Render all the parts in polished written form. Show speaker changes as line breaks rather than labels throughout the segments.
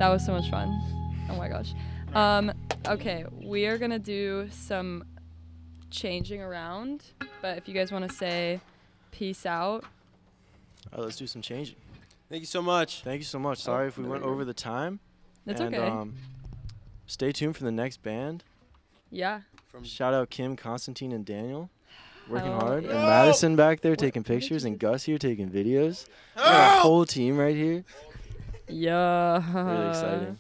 That was so much fun. Oh my gosh. Okay, we are gonna do some changing around, but if you guys want to say peace out.
All right, let's do some changing.
Thank you so much.
Thank you so much. Sorry if we went over the time.
That's
and,
okay.
Stay tuned for the next band.
Yeah.
Shout out Kim, Constantine, and Daniel. Working
Oh,
hard.
yeah.
And Madison back there taking pictures, and Gus here taking videos. We got a whole team right here.
Yeah.
Really exciting.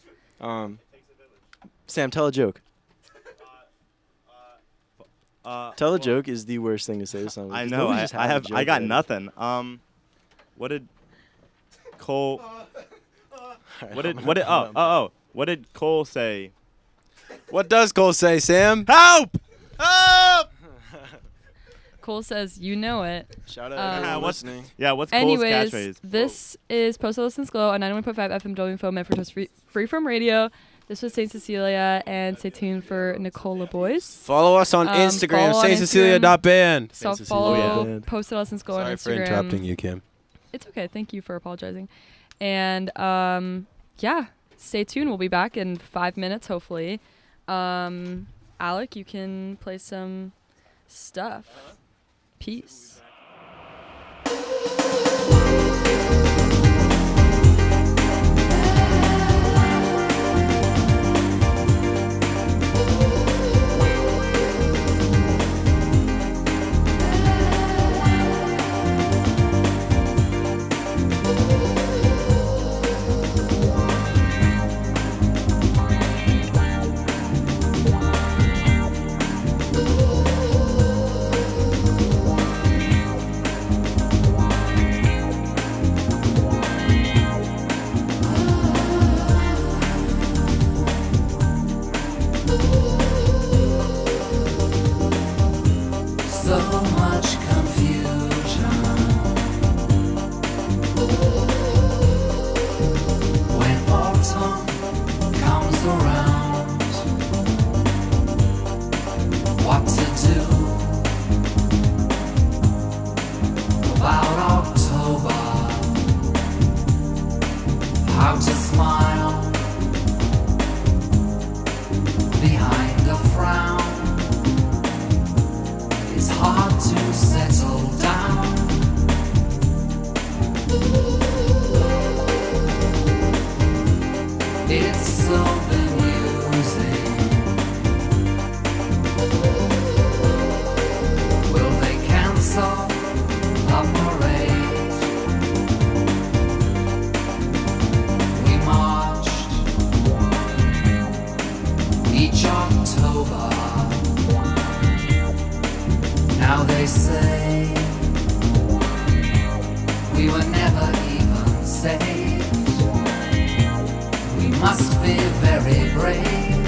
Sam, tell a joke. Tell a joke is the worst thing to say to someone.
I
because
know.
nobody
I
just has a
have.
joke
I got
ready.
nothing. What did Cole? What did? What did? Oh. What did Cole say?
What does Cole say, Sam?
Help!
Help!
Cole says, "You know it."
Shout out
Um,
everyone
what's-
listening.
Yeah. What's Cole's
Anyways,
catchphrase?
this is Postal Listens Glow on 91.5 FM WFO Medford free from radio. This was St. Cecilia, and stay tuned for Nicola Boys.
Follow us on Instagram,
follow on
stcecilia.band.
So
St.
follow
Cecilia.
Postal Listens Glow on
Sorry
Instagram.
for interrupting you, Kim.
It's okay. Thank you for apologizing. And yeah, stay tuned. We'll be back in 5 minutes, hopefully. Alec, you can play some stuff. Peace.
So much confusion when autumn comes around. What to do about October? How to smile behind a frown. It's hard to settle down. It's so bemusing. Will they cancel the parade? We marched each October. Now they say we were never even saved. We must be very brave.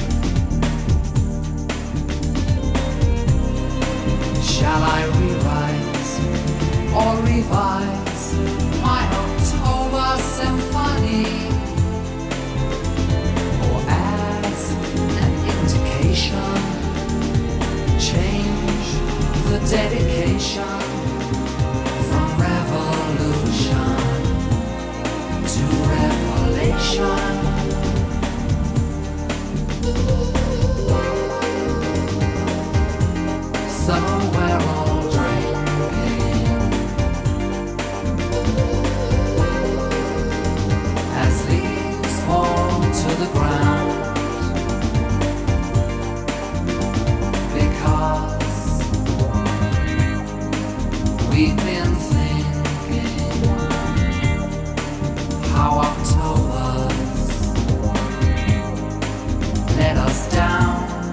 Shall I rewrite or revise my October symphony? Or as an indication, change the dedication from revolution to revelation. So we're all drinking as leaves fall to the ground, because we've been thinking how October's let us down.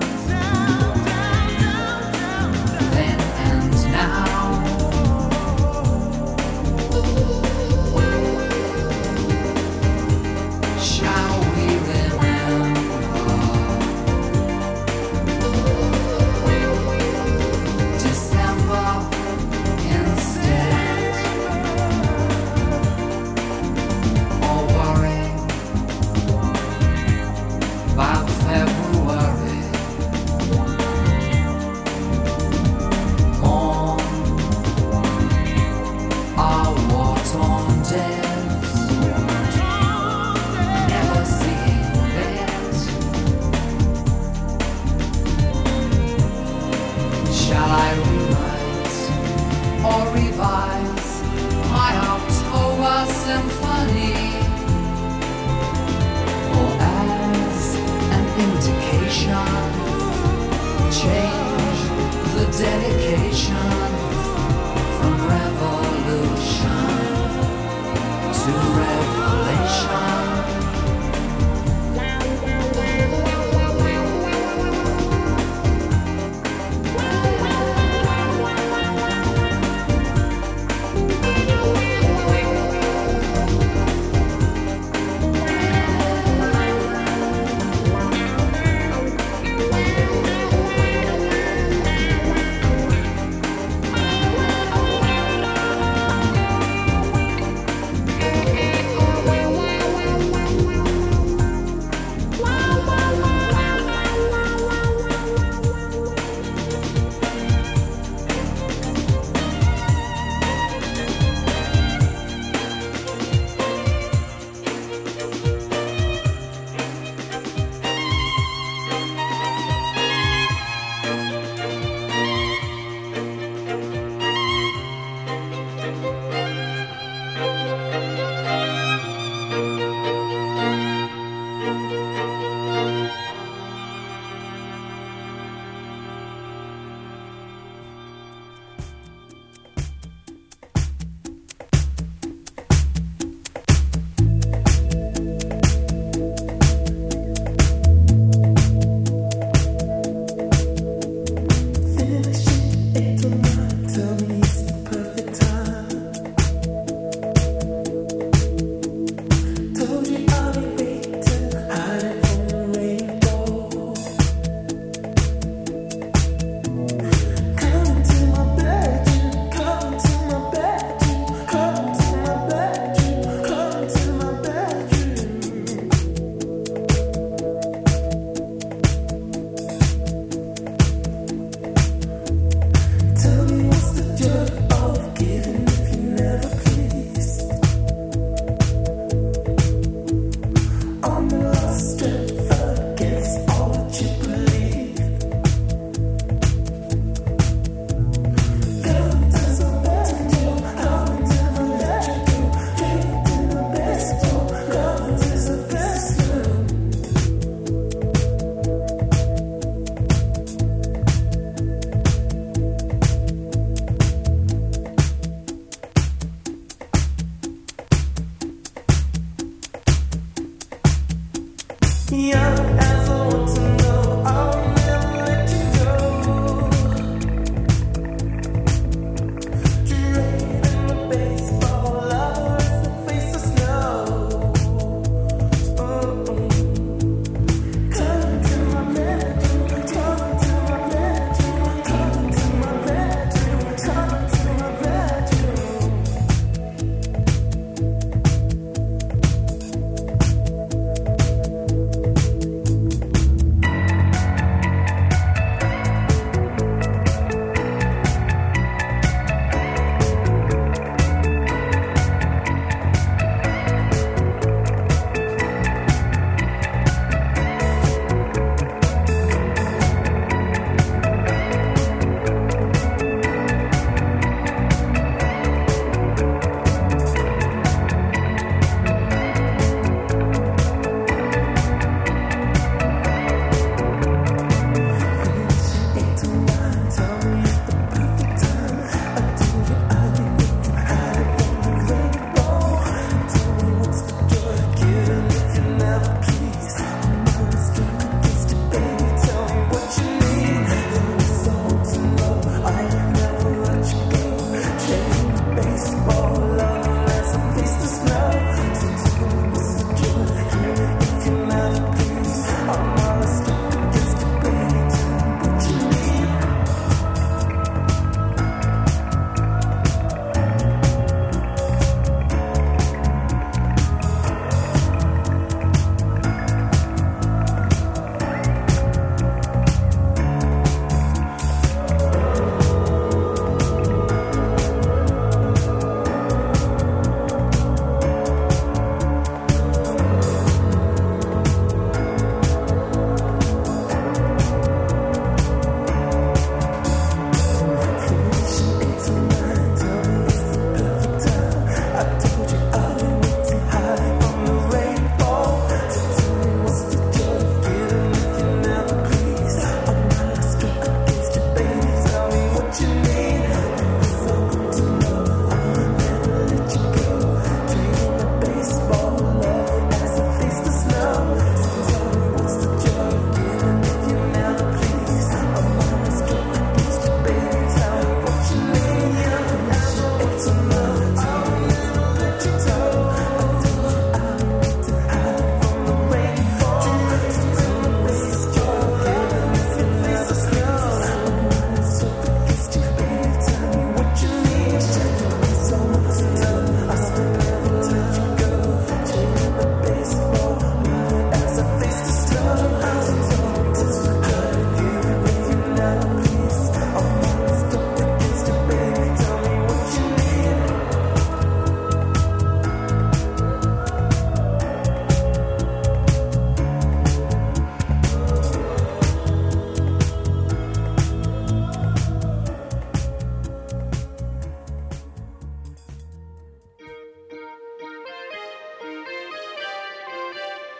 Then and now, shall we remember December instead, or worry about February?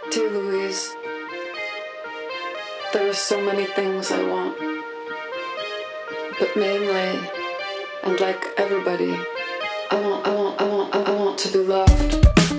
Dear Louise, there are so many things I want. But mainly, and like everybody, I want to be loved.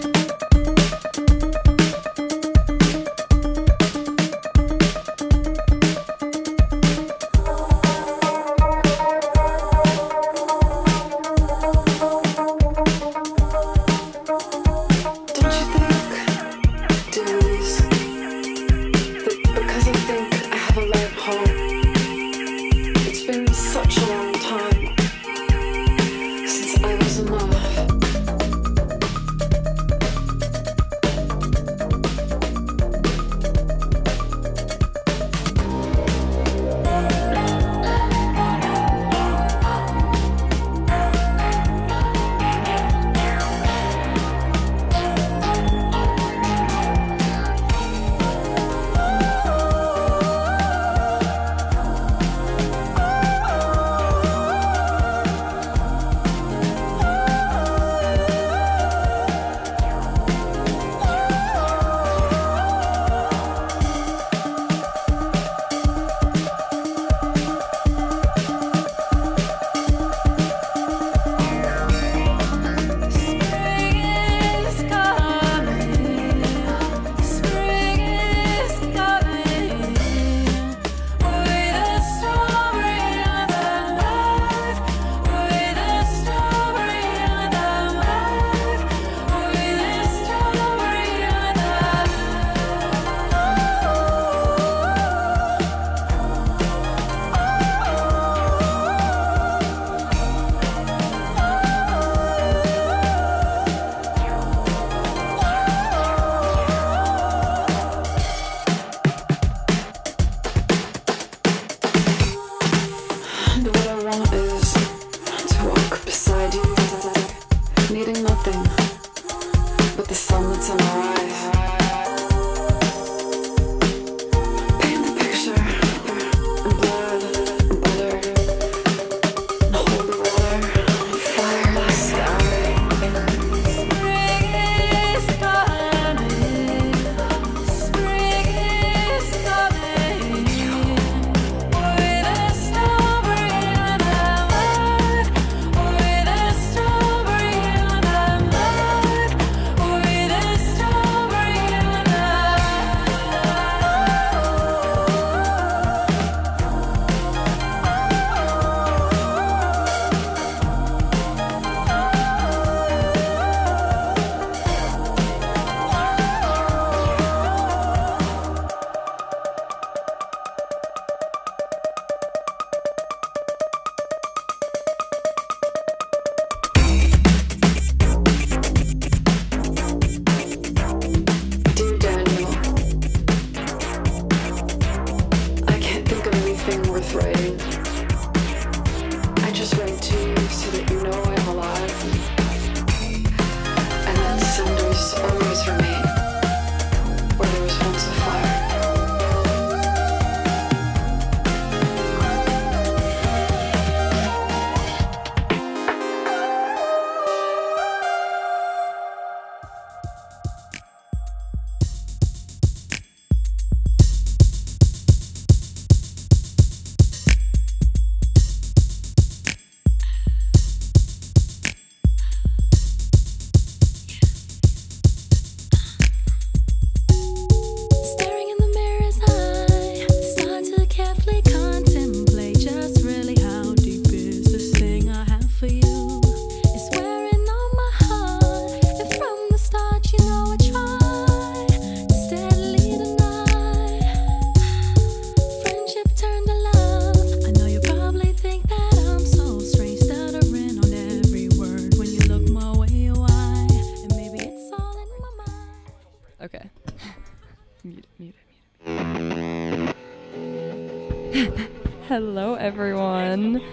Hello, everyone.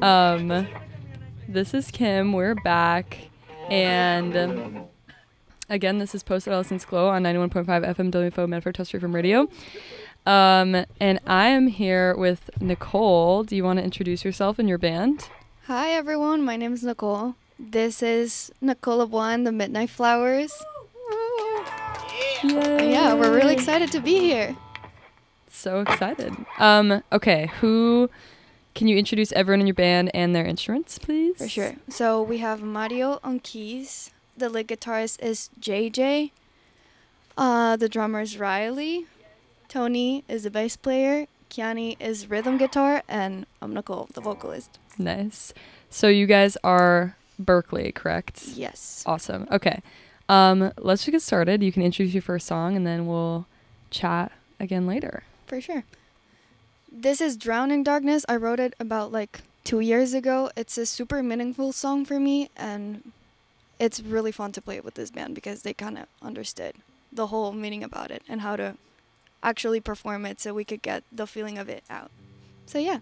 This is Kim. We're back. And again, this is Post Adolescence Glow on 91.5 FM WFO Medford Test from Radio. And I am here with Nicole. Do you want to introduce yourself and your band?
Hi, everyone. My name is Nicole. This is Nicole LeBlanc, The Midnight Flowers.
Yay.
Yeah, we're really excited to be here.
So excited. Okay, can you introduce everyone in your band and their instruments, please?
For sure. So we have Mario on keys. The lead guitarist is JJ. The drummer is Riley. Tony is the bass player. Kiani is rhythm guitar. And I'm Nicole, the vocalist.
Nice. So you guys are Berkeley, correct?
Yes.
Awesome. Okay. Let's just get started. You can introduce your first song and then we'll chat again later.
For sure. This is Drowning Darkness. I wrote it about 2 years ago. It's a super meaningful song for me, and it's really fun to play it with this band because they kind of understood the whole meaning about it and how to actually perform it so we could get the feeling of it out. So yeah.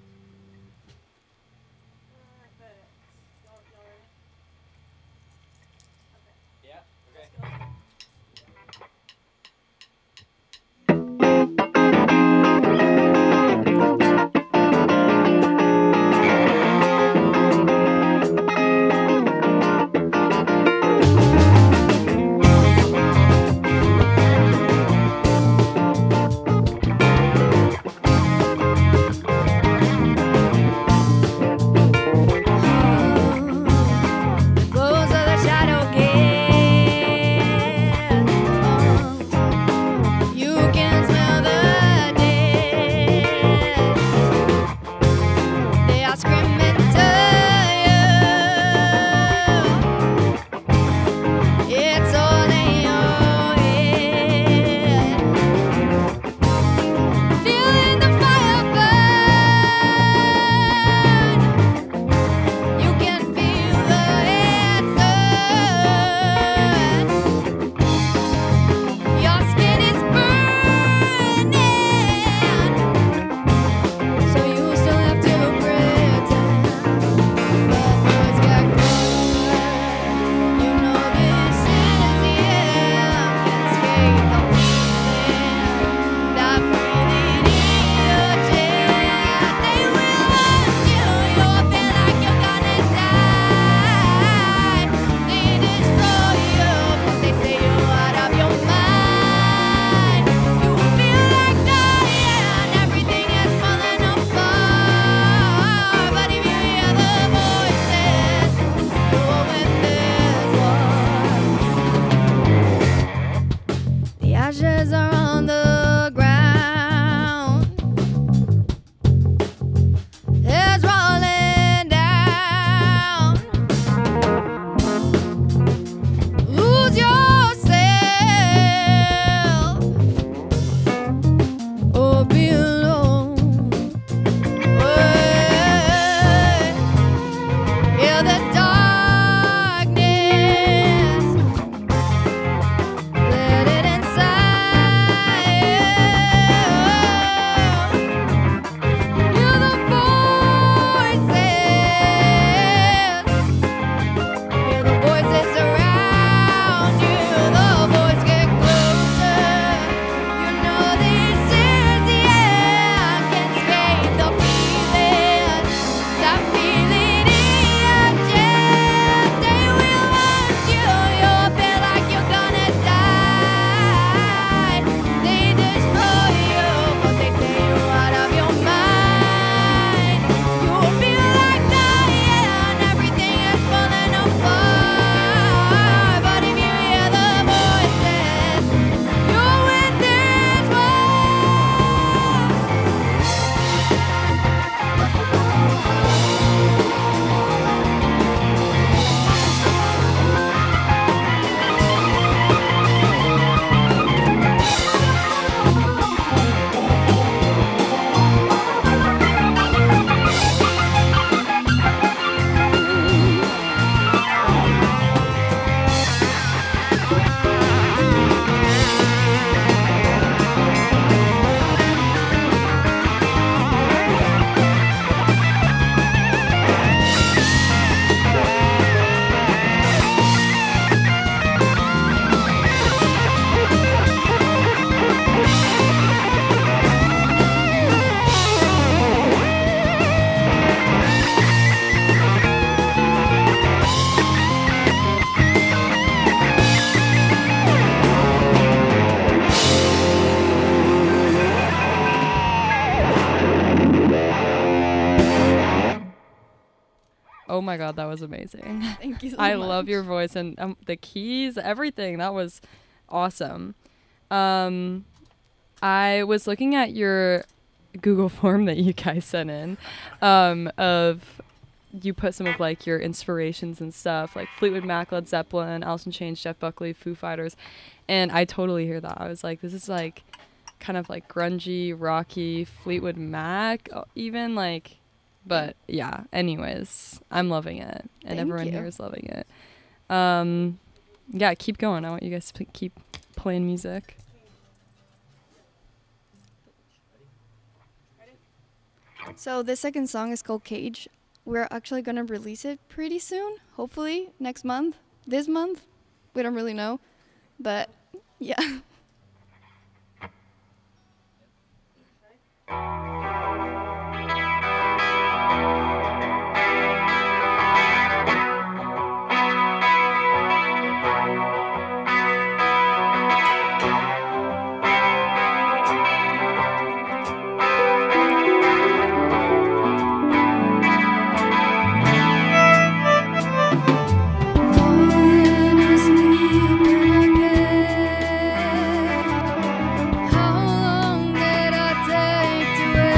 my god, that was amazing.
Thank you so
I
much.
love your voice and the keys, everything. That was awesome. I was looking at your Google form that you guys sent in, of you put some of like your inspirations and stuff, like Fleetwood Mac, Led Zeppelin, Alice in Chains, Jeff Buckley, Foo Fighters, and I totally hear that. I was like, this is like kind of like grungy, rocky, Fleetwood Mac, even like, but yeah. Anyways, I'm loving it, and
Thank
everyone
you.
here is loving it. Yeah, keep going. I want you guys to keep playing music.
So the second song is called Cage. We're actually gonna release it pretty soon, hopefully next month, this month. We don't really know, but yeah. When I sleep in a cage, how long did I take to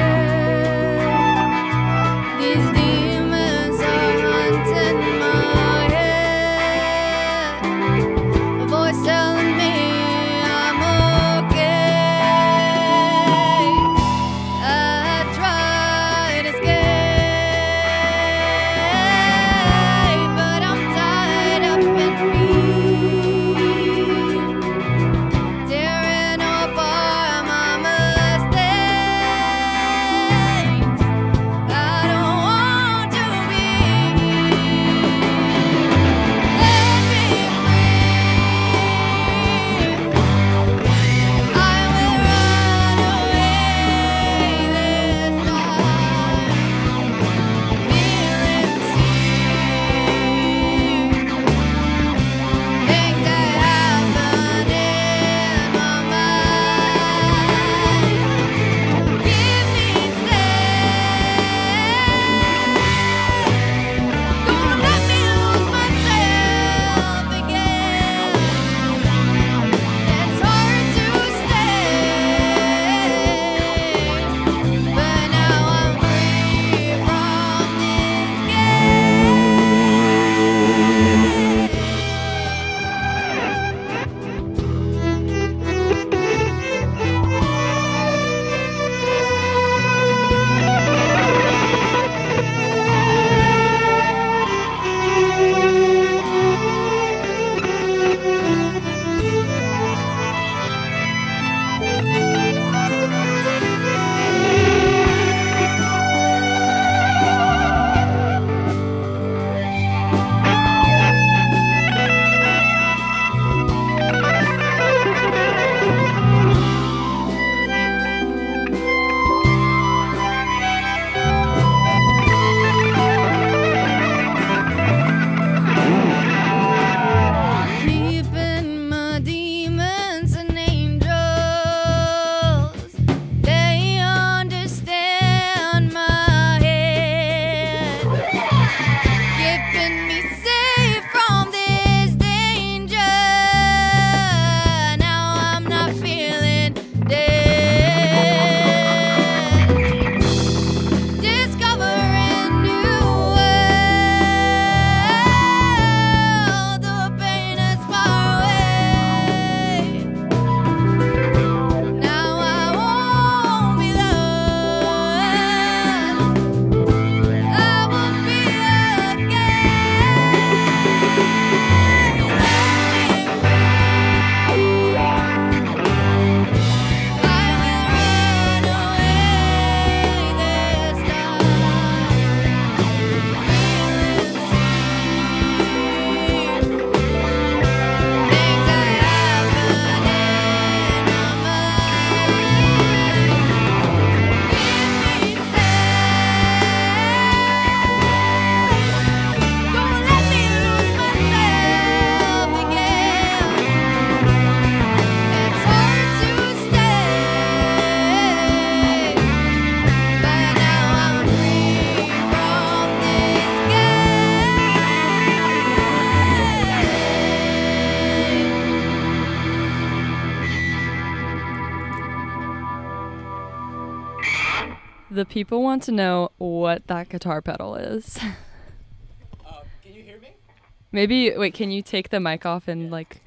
the people want to know what that guitar pedal is.
Can you hear me?
Maybe, wait, can you take the mic off and like...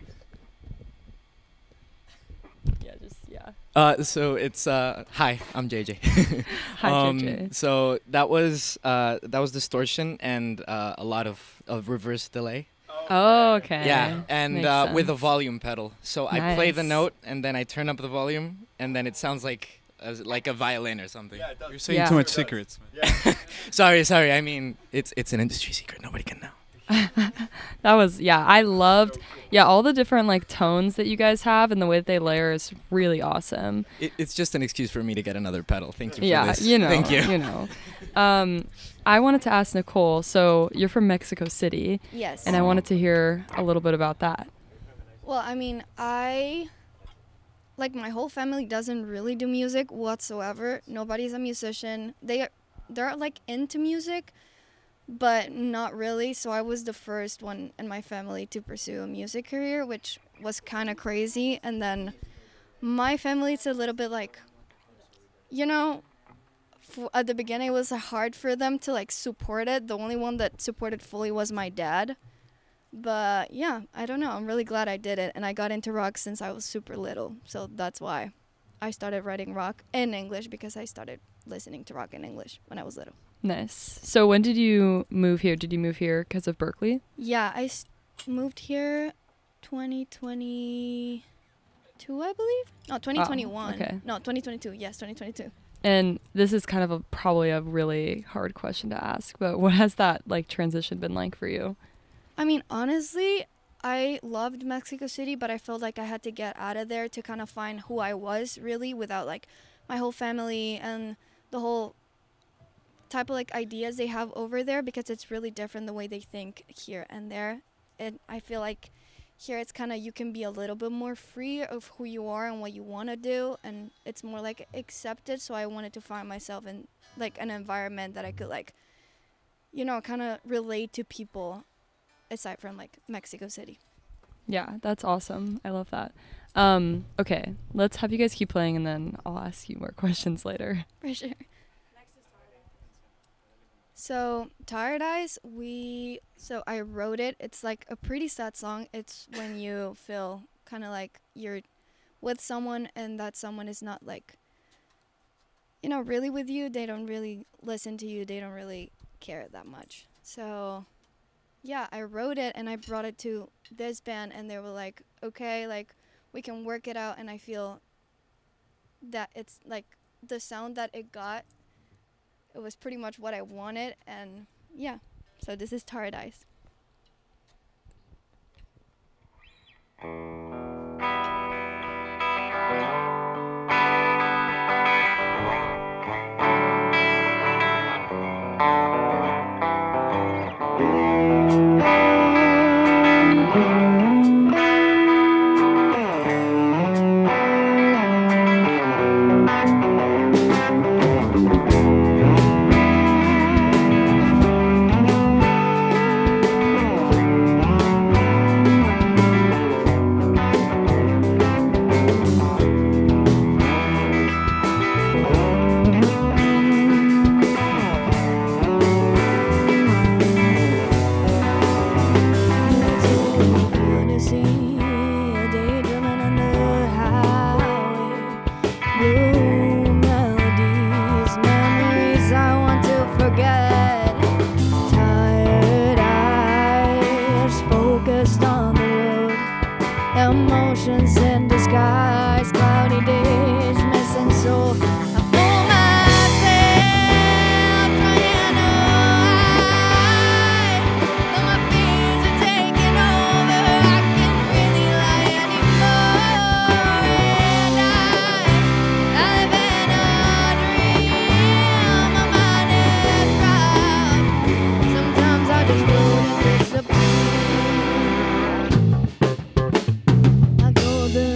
Yeah, just, yeah.
So it's hi, I'm JJ.
Hi, JJ.
So that was distortion and a lot of reverse delay.
Oh, okay.
Yeah, and
Makes
with a
sense.
volume pedal. So I play the
Nice.
note and then I turn up the volume and then it sounds like a violin or something.
You're saying
Yeah.
too much secrets. Man.
Sorry. I mean, it's an industry secret. Nobody can know.
That was, yeah, I loved, yeah, all the different like tones that you guys have and the way that they layer is really awesome.
It's just an excuse for me to get another pedal. Thank you for
Yeah,
this.
you know,
Thank you.
you know. I wanted to ask Nicole, so you're from Mexico City,
Yes.
and I wanted to hear a little bit about that.
Well, I mean, like my whole family doesn't really do music whatsoever. Nobody's a musician. They're like into music, but not really. So I was the first one in my family to pursue a music career, which was kind of crazy. And then my family, it's a little bit like, you know, at the beginning it was hard for them to like support it. The only one that supported fully was my dad. But yeah, I don't know. I'm really glad I did it. And I got into rock since I was super little. So that's why I started writing rock in English, because I started listening to rock in English when I was little.
Nice. So when did you move here? Did you move here because of Berkeley?
Yeah, I moved here 2022, I believe. No, 2021.
okay.
No, 2022. Yes, 2022.
And this is kind of probably a really hard question to ask, but what has that like transition been like for you?
I mean, honestly, I loved Mexico City, but I felt like I had to get out of there to kind of find who I was really, without like my whole family and the whole type of like ideas they have over there, because it's really different the way they think here and there. And I feel like here it's kind of, you can be a little bit more free of who you are and what you want to do, and it's more like accepted. So I wanted to find myself in like an environment that I could like, you know, kind of relate to people aside from like Mexico City.
Yeah, that's awesome. I love that. Okay, let's have you guys keep playing and then I'll ask you more questions later.
For sure. So Tired Eyes, so I wrote it. It's like a pretty sad song. It's when you feel kind of like you're with someone and that someone is not like, you know, really with you. They don't really listen to you. They don't really care that much. So yeah, I wrote it and I brought it to this band and they were like, okay, like we can work it out. And I feel that it's like the sound that it got, it was pretty much what I wanted. And yeah, so this is Tired Eyes. Emotions in disguise, cloudy days, missing soul. I fool myself trying to hide, but my fears are taking over. I can't really lie anymore, and I live in a dream. My mind is proud. Sometimes I just float and disappear. I go the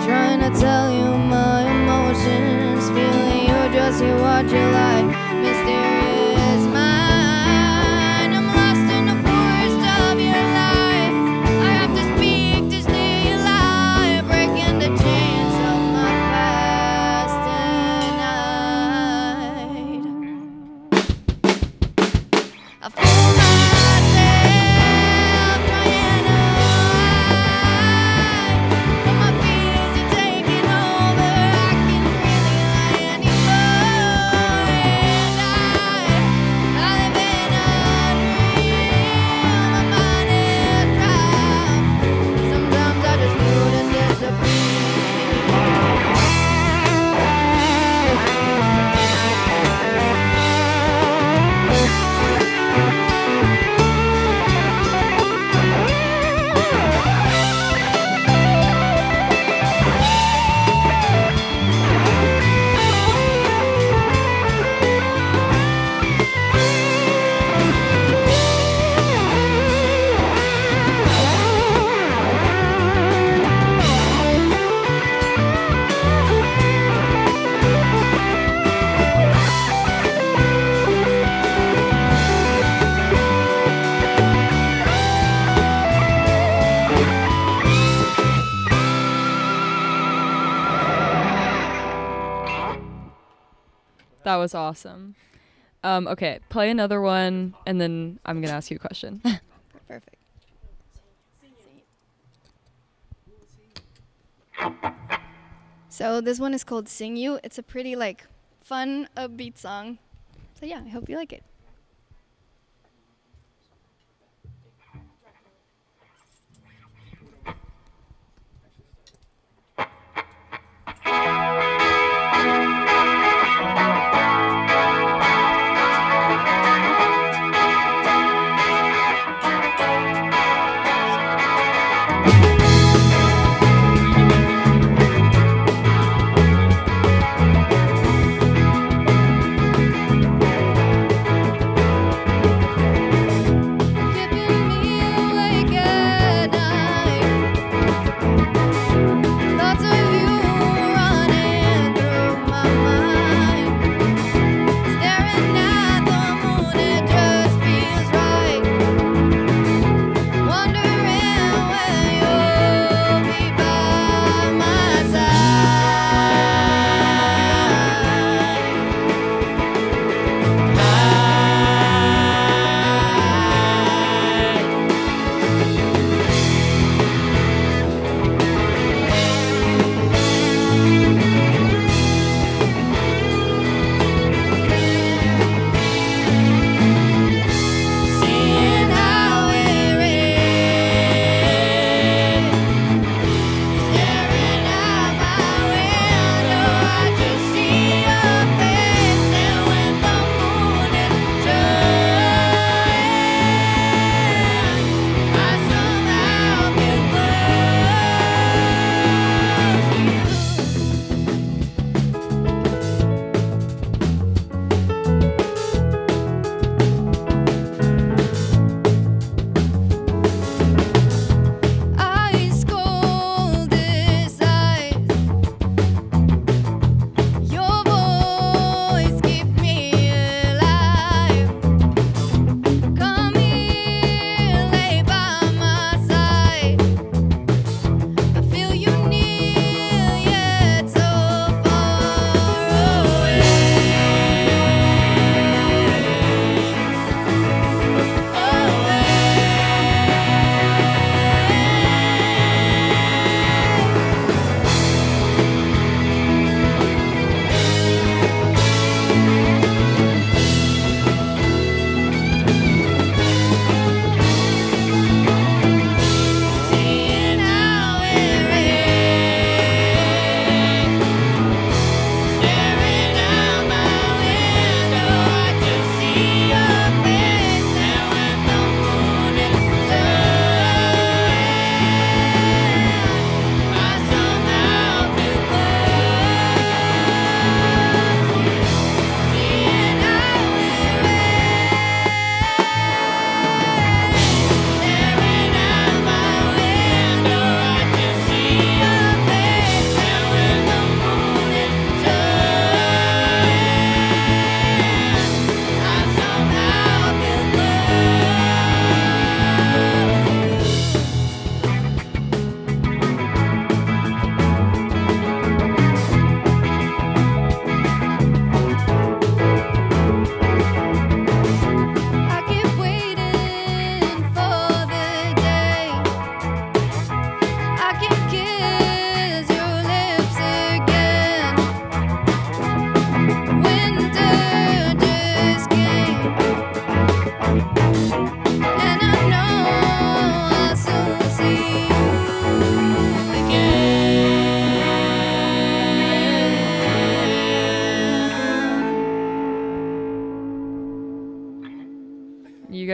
trying to tell you my emotions. Feeling you just hear what you like. Mysterious mind. I'm lost in the forest of your life. I have to speak to stay alive. Breaking the chains of my past tonight. I fool myself trying to hide from my fears are taking over. I can't really lie anymore, and I live in a dream. My mind is trapped. Sometimes I just mute and disappear.
That was awesome. Okay, play another one, and then I'm gonna ask you a question.
Perfect. So this one is called Sing You. It's a pretty like fun, upbeat song. So yeah, I hope you like it.
I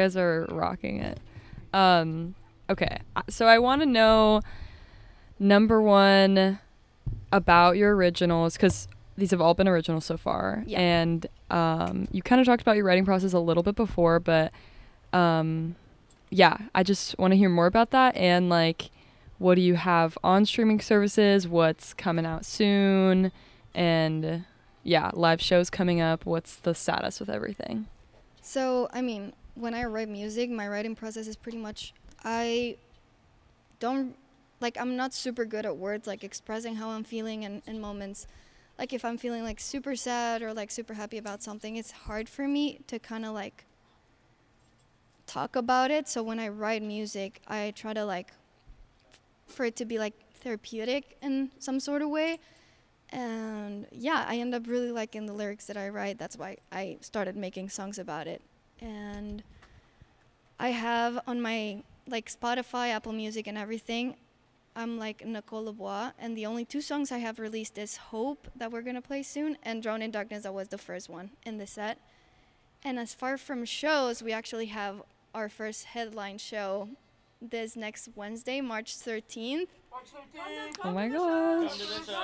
guys are rocking it. Okay, so I want to know, number one, about your originals, because these have all been originals so far.
Yeah.
And you kind of talked about your writing process a little bit before, but yeah, I just want to hear more about that. And like, what do you have on streaming services? What's coming out soon? And yeah, live shows coming up. What's the status with everything?
So, I mean, when I write music, my writing process is pretty much, I'm not super good at words, like expressing how I'm feeling in moments. Like if I'm feeling like super sad or like super happy about something, it's hard for me to kind of like talk about it. So when I write music, I try to like, for it to be like therapeutic in some sort of way. And yeah, I end up really liking the lyrics that I write. That's why I started making songs about it. And I have on my like Spotify, Apple Music and everything, I'm like Nicole Lebois, and the only 2 songs I have released is Hope, that we're gonna play soon, and Drown in Darkness, that was the first one in the set. And as far from shows, we actually have our first headline show this next Wednesday, March 13th.
Oh my gosh.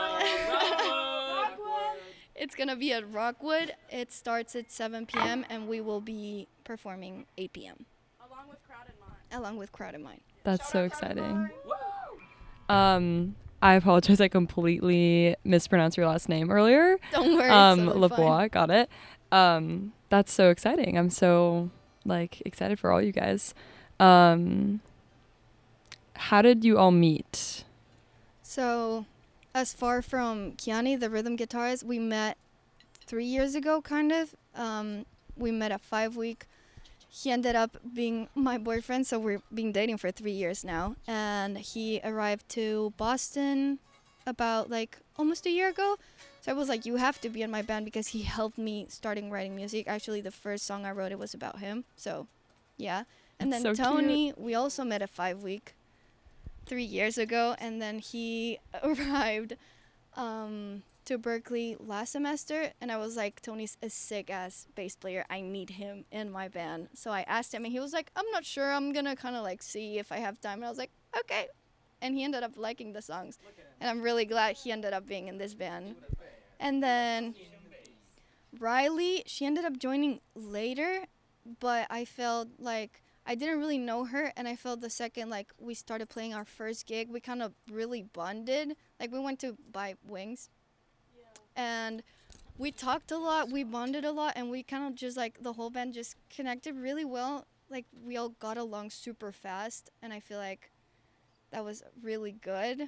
It's gonna be at Rockwood. It starts at 7 p.m. and we will be performing 8 p.m. Along with Crowd in Mind.
That's so exciting. I apologize, I completely mispronounced your last name earlier.
Don't worry, it's totally
Lebois,
fine.
got it. That's so exciting. I'm so like excited for all you guys. How did you all meet?
So, as far from Kiani, the rhythm guitarist, we met 3 years ago, kind of. We met at 5 Week. He ended up being my boyfriend, so we've been dating for 3 years now. And he arrived to Boston about like almost a year ago. So I was like, you have to be in my band, because he helped me starting writing music. Actually, the first song I wrote, it was about him. So, yeah. And
That's
then
so
Tony, we also met at 5 Week 3 years ago. And then he arrived to Berkeley last semester, and I was like, Tony's a sick-ass bass player. I need him in my band. So I asked him, and he was like, I'm not sure. I'm going to kind of like see if I have time. And I was like, okay. And he ended up liking the songs. And I'm really glad he ended up being in this band. And then Riley, she ended up joining later, but I felt like I didn't really know her, and I felt the second like we started playing our first gig, we kind of really bonded. Like we went to buy wings, and we talked a lot, we bonded a lot, and we kind of just like the whole band just connected really well. Like we all got along super fast, and I feel like that was really good.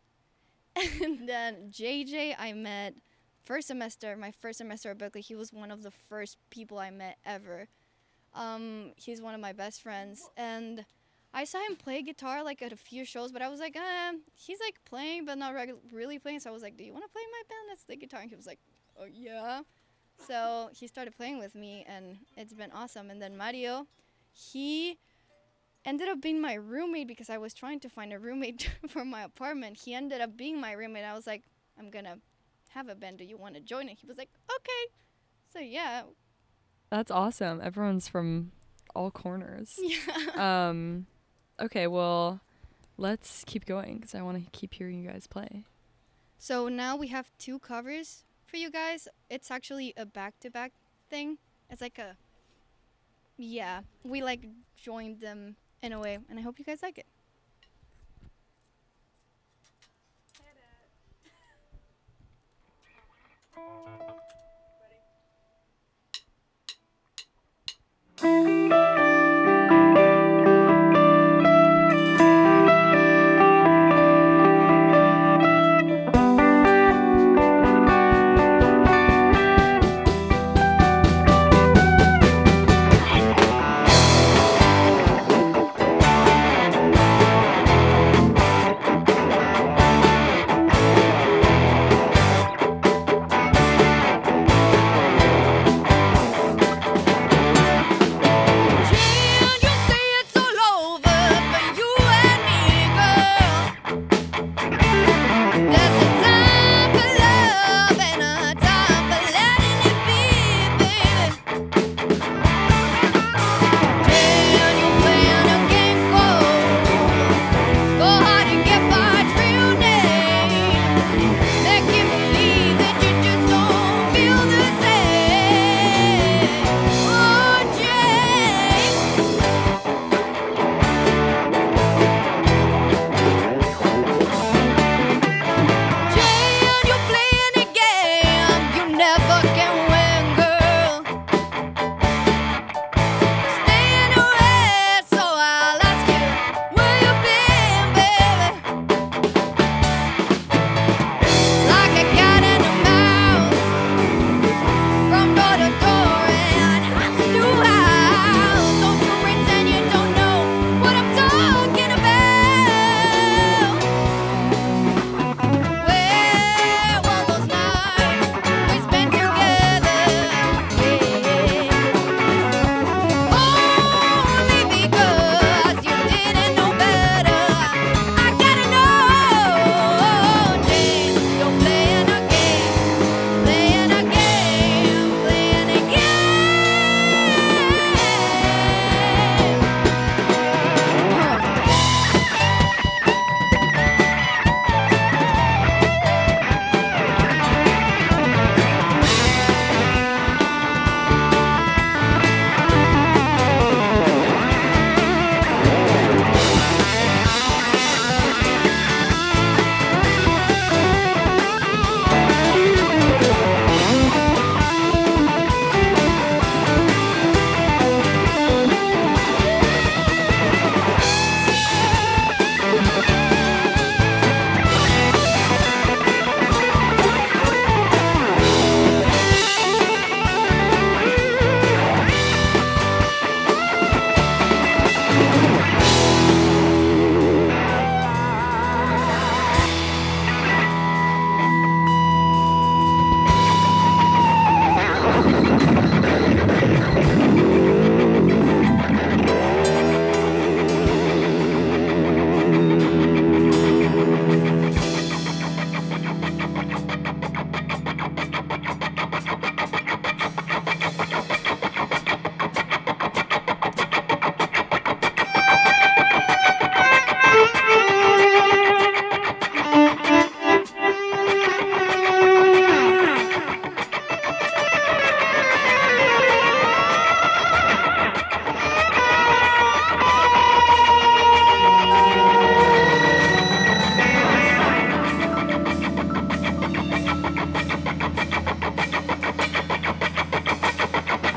And then JJ, I met my first semester at Berkeley. He was one of the first people I met ever. He's one of my best friends, and I saw him play guitar like at a few shows, but I was like, he's like playing but not really playing. So I was like, do you want to play in my band? Let's play guitar. And he was like, oh yeah. So he started playing with me, and it's been awesome. And then Mario, he ended up being my roommate because I was trying to find a roommate for my apartment. He ended up being my roommate. I was like, I'm gonna have a band. Do you want to join it? He was like, okay. So yeah.
That's awesome. Everyone's from all corners.
Yeah.
Okay, well, let's keep going because I want to keep hearing you guys play.
So now we have 2 covers for you guys. It's actually a back-to-back thing. It's like we like joined them in a way, and I hope you guys like it.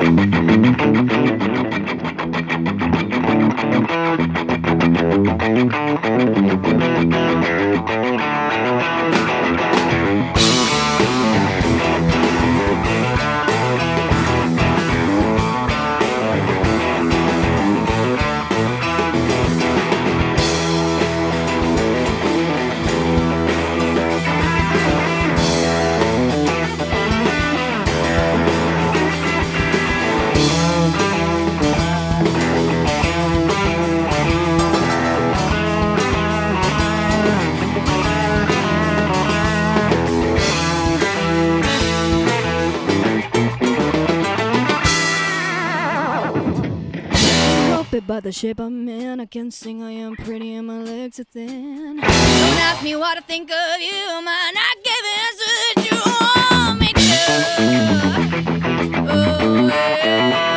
By the shape I'm in, I can sing, I am pretty and my legs are thin. Don't ask me what I think of you, man, I give answers that you want me to. Oh, yeah.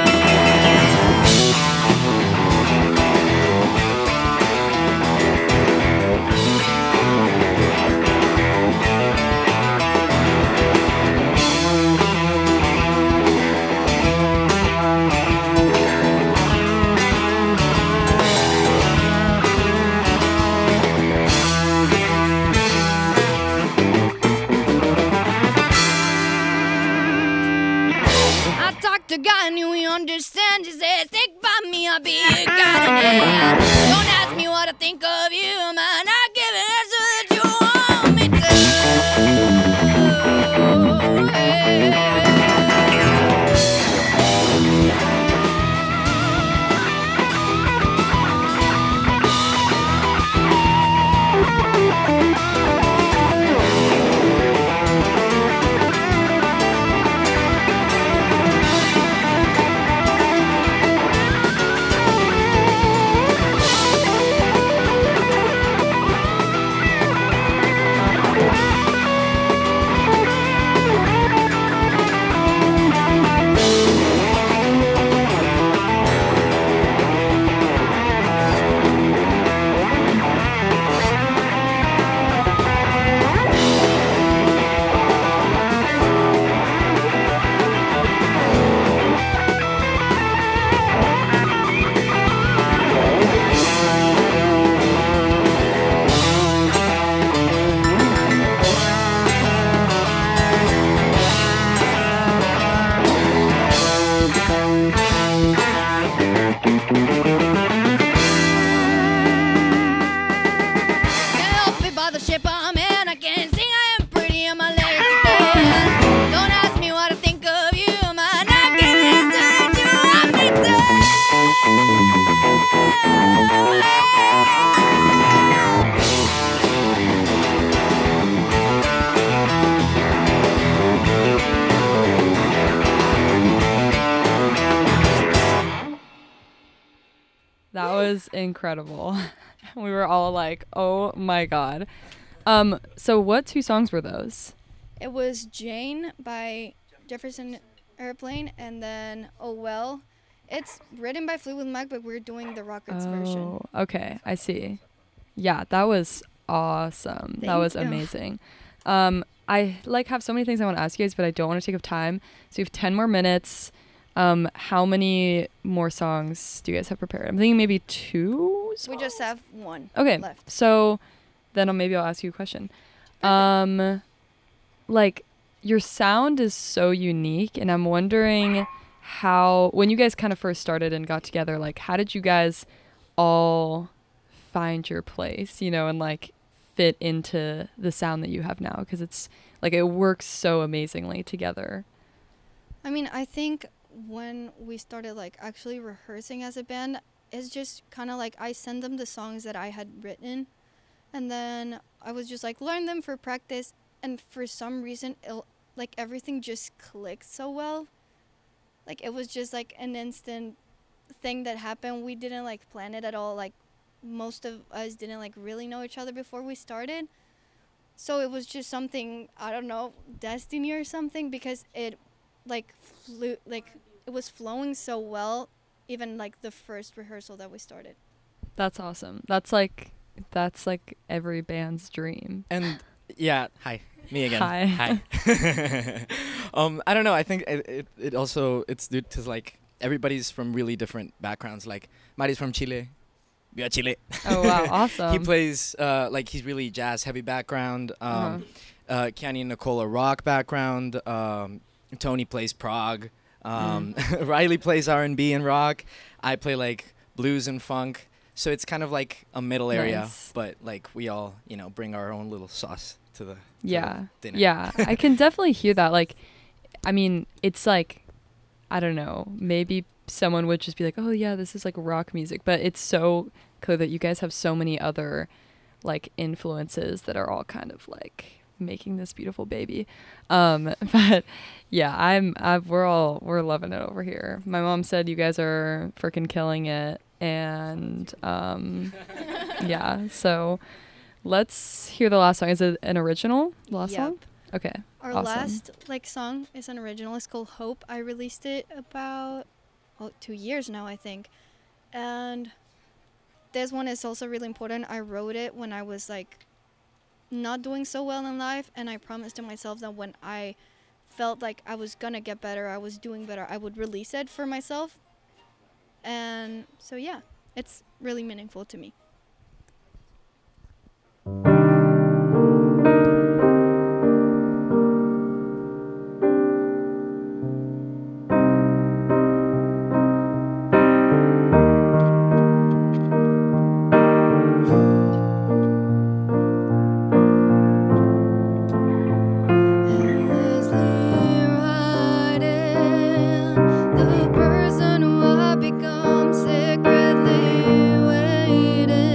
The guy knew he understands. He says, stick by me, I'll be a guy. Don't ask me what I think of you, man. I give an answer that you want me to.
That was incredible. We were all like, oh my God. So what 2 songs were those?
It was Jane by Jefferson Airplane, and then Oh Well. It's written by Fleetwood Mac, but we're doing the Rockets version.
Oh, okay. I see. Yeah, that was awesome. That was amazing. I have so many things I want to ask you guys, but I don't want to take up time. So you have 10 more minutes. How many more songs do you guys have prepared? I'm thinking maybe 2 songs?
We just have 1
left. So then maybe I'll ask you a question. Your sound is so unique, and I'm wondering how, when you guys kind of first started and got together, how did you guys all find your place, and fit into the sound that you have now? Because it's it works so amazingly together.
I mean, I think when we started actually rehearsing as a band, it's just kind of I send them the songs that I had written, and then I was just learn them for practice, and for some reason everything just clicked so well. It was just an instant thing that happened. We didn't plan it at all. Most of us didn't really know each other before we started, so it was just something, I don't know, destiny or something, because it flew, it was flowing so well, even the first rehearsal that we started.
That's awesome. That's every band's dream.
And Yeah. Hi. Me again.
Hi.
Hi. I don't know. I think it also it's due to like everybody's from really different backgrounds. Like Mari's from Chile. Viva Chile.
Oh wow, awesome.
He plays like he's really jazz heavy background. Kiani and Nicole are rock background. Tony plays prog. Riley plays R&B and rock. I play like blues and funk. So it's kind of like a middle area,
Nice.
but like we all, bring our own little sauce to the dinner.
Yeah, I can definitely hear that. Like, I mean, it's like, I don't know, maybe someone would just be like, oh yeah, this is like rock music, but it's so clear that you guys have so many other like influences that are all kind of like making this beautiful baby. But yeah, we're loving it over here. My mom said you guys are freaking killing it, and yeah, so let's hear the last song. Is it an original? The last song? Okay.
Our
awesome.
last song is an original. It's called Hope. I released it about 2 years now, I think. And this one is also really important. I wrote it when I was like not doing so well in life, and I promised to myself that when I felt like I was gonna get better, I was doing better, I would release it for myself. And so yeah, it's really meaningful to me.
The person who I become secretly waiting.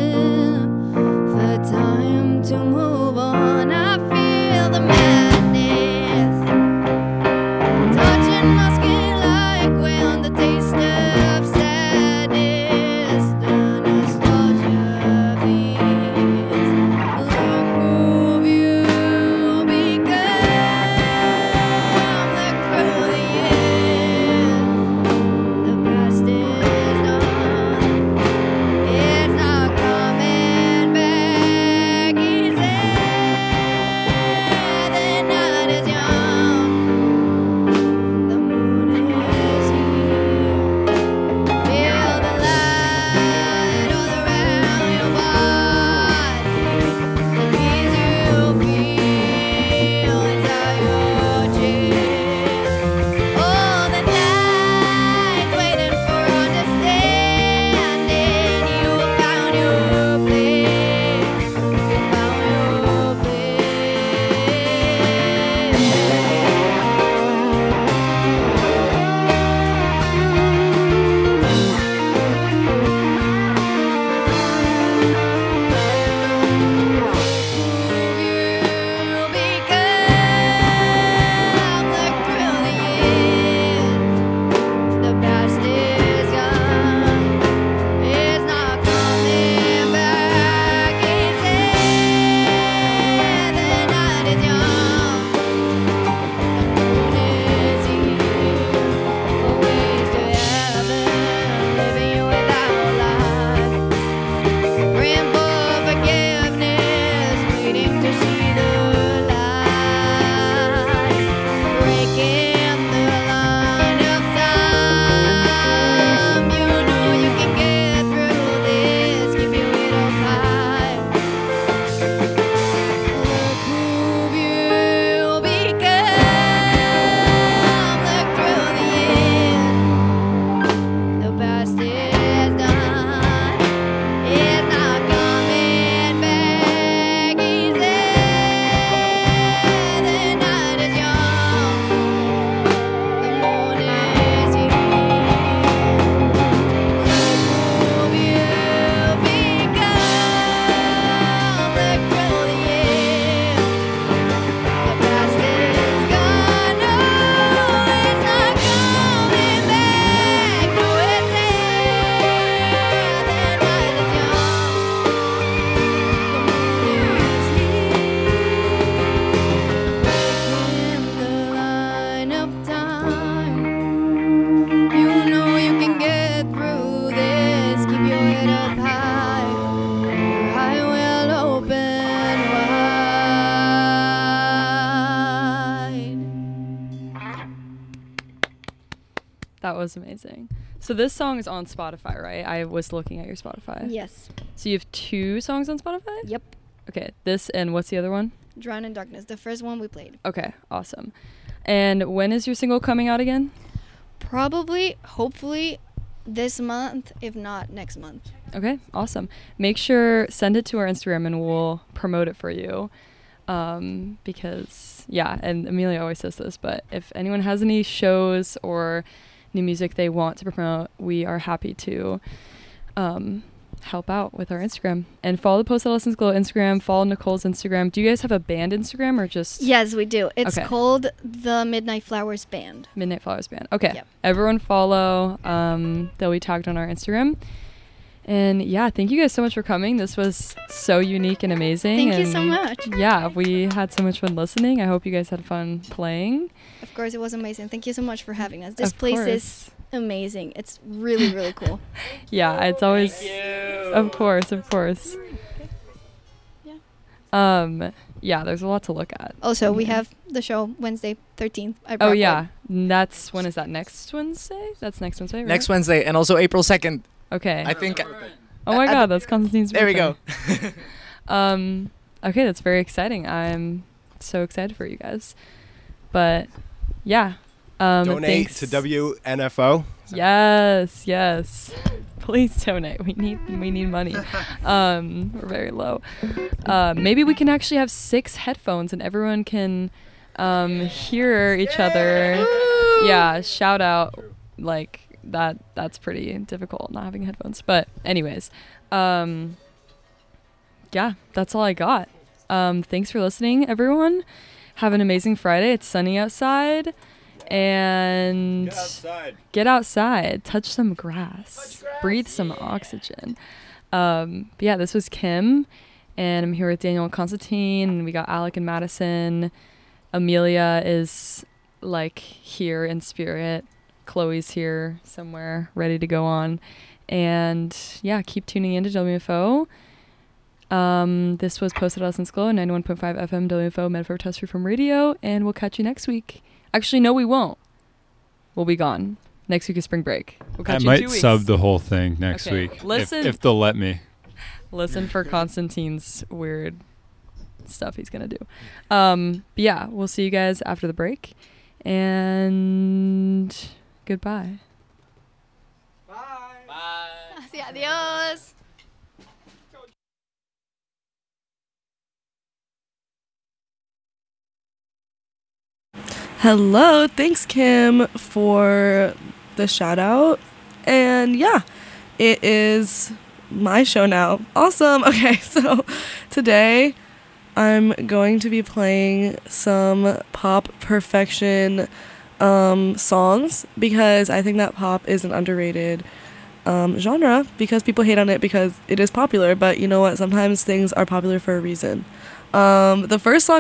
That was amazing. So this song is on Spotify, right? I was looking at your Spotify.
Yes.
So you have 2 songs on Spotify?
Yep.
Okay, this and what's the other one?
Drown in Darkness, the first one we played.
Okay, awesome. And when is your single coming out again?
Probably, hopefully, this month, if not next month.
Okay, awesome. Make sure, send it to our Instagram and we'll promote it for you. Because, yeah, and Amelia always says this, but if anyone has any shows or new music they want to promote, we are happy to help out with our Instagram. And follow the Post Adolescence Glow Instagram, follow Nicole's Instagram. Do you guys have a band Instagram or just?
Yes, we do. It's
Okay.
called the Midnight Flowers Band.
Midnight Flowers Band. Okay.
Yep.
Everyone follow. They'll be tagged on our Instagram. And yeah, thank you guys so much for coming. This was so unique and amazing.
Thank you so
and
much.
Yeah, we had so much fun listening. I hope you guys had fun playing.
Of course, it was amazing. Thank you so much for having us. This
Of
place
course.
is amazing. It's really, really cool.
Yeah, it's always. Of course, of course. Yeah, there's a lot to look at.
Also, we have the show Wednesday 13th.
Oh yeah, that's when is that? Next Wednesday? That's next Wednesday, right?
Next Wednesday, and also April 2nd.
Okay.
I think.
Oh my God, that's Constantine's
There we
birthday.
go.
Okay, that's very exciting. I'm so excited for you guys. But yeah.
Donate
thanks.
to WNFO.
Yes. Please donate. We need money. We're very low. Maybe we can actually have 6 headphones and everyone can hear each other. Yeah, shout out like that's pretty difficult not having headphones. But anyways, yeah, that's all I got. Thanks for listening, everyone. Have an amazing Friday. It's sunny outside. And get outside, touch some grass, breathe some oxygen. But yeah, this was Kim, and I'm here with Daniel and Constantine, and we got Alec and Madison. Amelia is like here in spirit. Chloe's here somewhere, ready to go on. And yeah, keep tuning in to WFO. This was Post Adolescence Glow, 91.5 FM WFO, Medford Test Free from Radio, and we'll catch you next week. Actually, no, we won't. We'll be gone. Next week is spring break. We'll catch
I
you in
might
2 weeks.
sub the whole thing next
Okay,
week.
listen.
If they'll let me.
Listen for Constantine's weird stuff he's going to do. But yeah, we'll see you guys after the break. And goodbye.
Adios.
Hello, thanks Kim for the shout out. And yeah, it is my show now. Awesome. Okay, so today I'm going to be playing some pop perfection songs because I think that pop is an underrated genre because people hate on it because it is popular, but you know what? Sometimes things are popular for a reason. The first song